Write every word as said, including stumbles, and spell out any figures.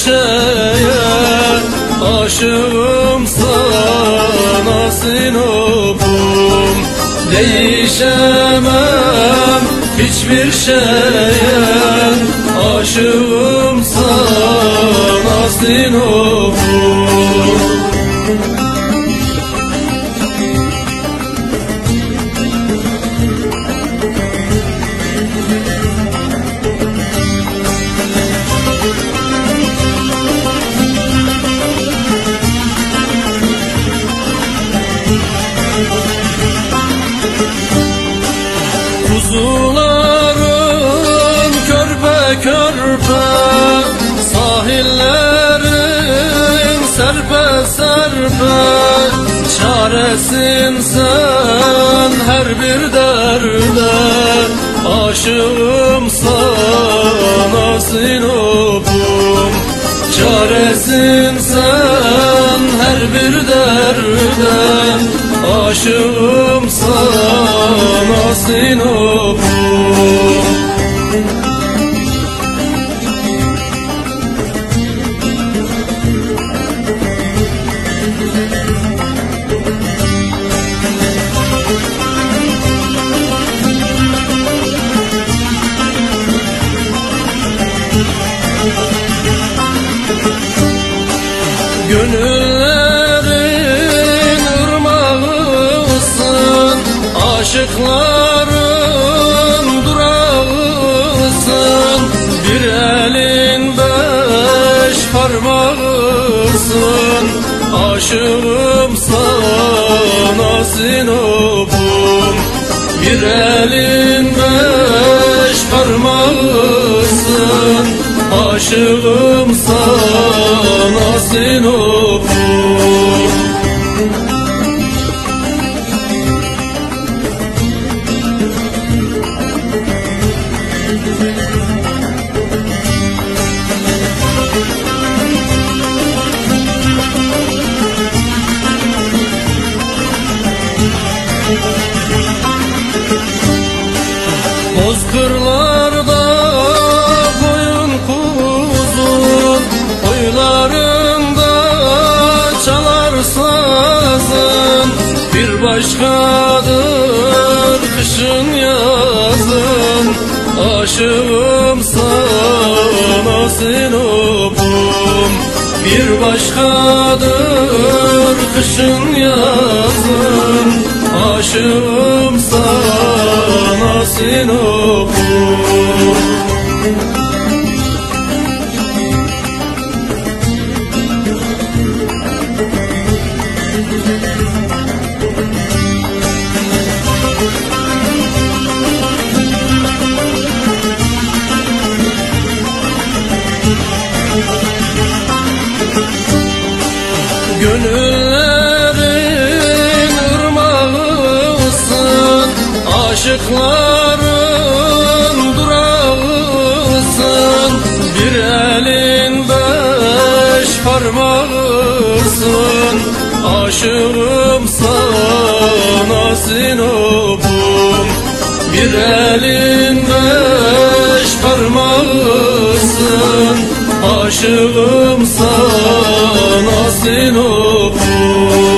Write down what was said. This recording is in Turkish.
şeye aşığım sana Sinop'um. Değişemem hiçbir şeye aşığım sana Sinop'um. Kuzuların körpe körpe, sahillerin serpe serpe, çaresin sen her bir derde, aşığım sana Sinop'um. Çaresin sen her bir derde, aşığım sana Sinop'um. Gönüllerin ırmağısın, aşıkların durağısın. Bir elin beş parmağısın, aşığım sana Sinop'um. Bir elin beş parmağısın, aşığım sana Sinop'um. Bozkırlarda koyun kuzun, koylarında çalar sazın. Bir başkadır kışın yazın, aşığım sana Sinop'um. Bir başkadır kışın yazın, aşığım sana Sinop'um. Gönüllerin ırmağısın, aşıkların durağısın. Bir elin beş parmağısın, aşığım sana Sinop'um. Bir elin beş parmağısın, aşığım sana Sinop'um.